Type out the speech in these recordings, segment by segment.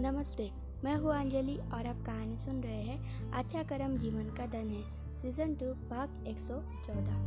नमस्ते, मैं हूँ अंजलि और आप कहानी सुन रहे हैं अच्छा कर्म जीवन का धन है सीजन 2 भाग 114।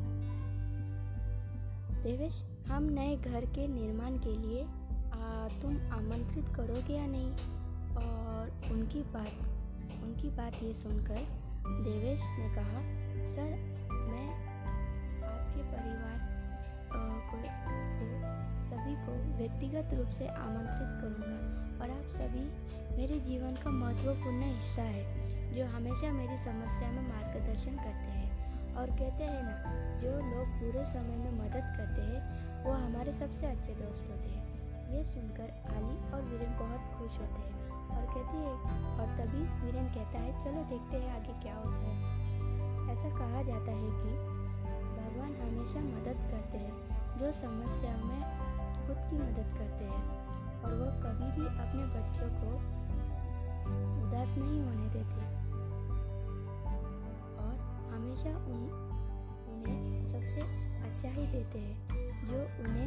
देवेश, हम नए घर के निर्माण के लिए तुम आमंत्रित करोगे या नहीं? और उनकी बात ये सुनकर देवेश ने कहा, सर, मैं आपके परिवार को सभी को व्यक्तिगत रूप से आमंत्रित करूँगा और आप सभी मेरे जीवन का महत्वपूर्ण हिस्सा है जो हमेशा मेरी समस्या में मार्गदर्शन करते हैं। और कहते हैं ना, जो लोग बुरे समय में मदद करते हैं वो हमारे सबसे अच्छे दोस्त होते हैं। ये सुनकर आली और वीरेन बहुत खुश होते हैं और कहती है, और तभी वीरेन कहता है, चलो देखते हैं आगे क्या होता है। ऐसा कहा जाता है कि भगवान हमेशा मदद करते हैं जो समस्याओं में खुद की मदद करते हैं, और वह कभी भी अपने बच्चों को उदास नहीं होने देते और हमेशा उन्हें सबसे अच्छा ही देते हैं जो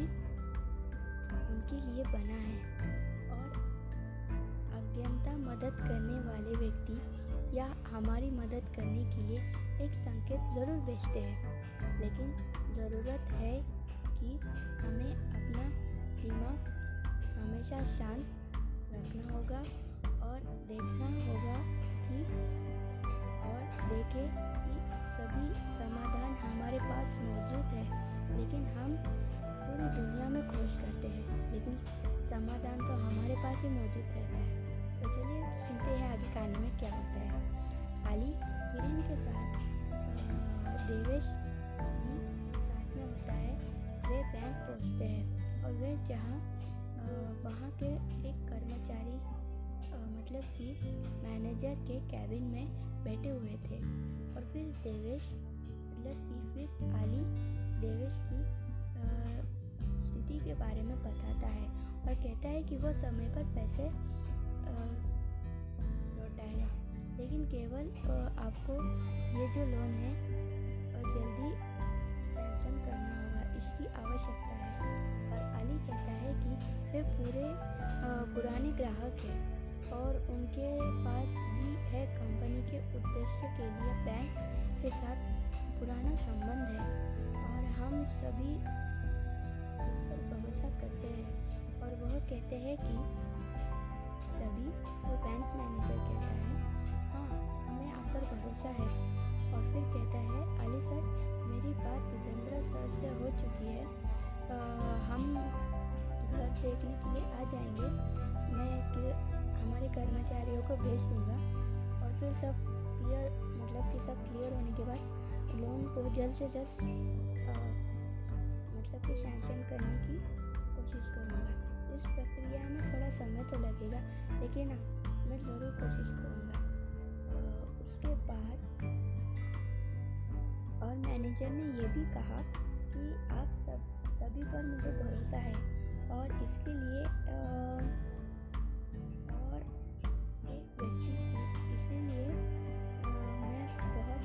उनके लिए बना है। और अज्ञानता मदद करने वाले व्यक्ति या हमारी मदद करने के लिए एक संकेत ज़रूर भेजते हैं, लेकिन ज़रूरत है कि हमें अपना दिमाग हमेशा शांत रखना होगा और देखना होगा कि देखें कि सभी समाधान हमारे पास मौजूद है, लेकिन हम पूरी दुनिया में खोज करते हैं, लेकिन समाधान तो हमारे पास ही मौजूद रहता है। तो चलिए सुनते हैं आगे कहानी में क्या होता है। आली वीरेन के साथ देवेश भी साथ में होता है। वे बैंक पहुंचते हैं और वे वहाँ के एक कर्मचारी मतलब कि मैनेजर के कैबिन में बैठे हुए थे। और फिर देवेश आली देवेश की स्थिति के बारे में बताता है और कहता है कि वो समय पर पैसे लौटाएगा, लेकिन केवल आपको ये जो लोन है जल्दी सैंक्शन करना होगा, इसकी आवश्यकता है। और आली कहता है कि वे पूरे पुराने ग्राहक हैं और उनके पास भी है कंपनी के उद्देश्य के लिए बैंक के साथ पुराना संबंध है और हम सभी उस पर भरोसा करते हैं। और वह कहते हैं कि तभी वो बैंक मैनेजर कहता है, हाँ, हमें आप पर भरोसा है। और फिर कहता है, आली सर, मेरी बात जितेंद्र सर से हो चुकी है, हम घर देखने के लिए आ जाएंगे। मैं हमारे कर्मचारियों को भेज दूंगा और फिर सब क्लियर होने के बाद लोन को जल्द से जल्द सैंक्शन करने की कोशिश करूँगा। इस प्रक्रिया में थोड़ा समय तो लगेगा, लेकिन मैं ज़रूर कोशिश करूँगा। उसके बाद और मैनेजर ने ये भी कहा कि आप सभी पर मुझे भरोसा है और इसके लिए और एक व्यक्ति इसीलिए मैं बहुत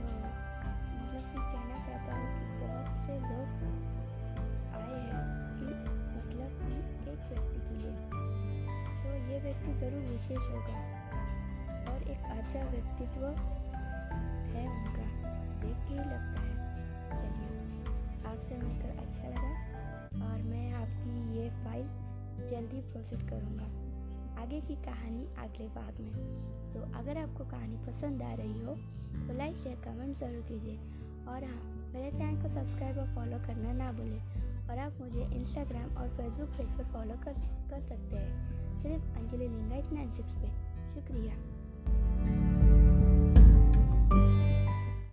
कहना चाहता हूँ कि बहुत से लोग आए हैं कि एक व्यक्ति के लिए, तो ये व्यक्ति ज़रूर विशेष होगा और एक अच्छा व्यक्तित्व है उनका, देख के ही लगता है। चलिए, आपसे मिलकर अच्छा लगा और मैं आपकी ये फाइल जल्दी प्रोसीड करूँगा। आगे की कहानी अगले भाग में। तो अगर आपको कहानी पसंद आ रही हो तो लाइक शेयर कमेंट ज़रूर कीजिए और हाँ, मेरे चैनल को सब्सक्राइब और फॉलो करना ना भूलें। और आप मुझे इंस्टाग्राम और फेसबुक पेज पर फॉलो कर सकते हैं, सिर्फ अंजलि लिंगायत 96 पे। शुक्रिया।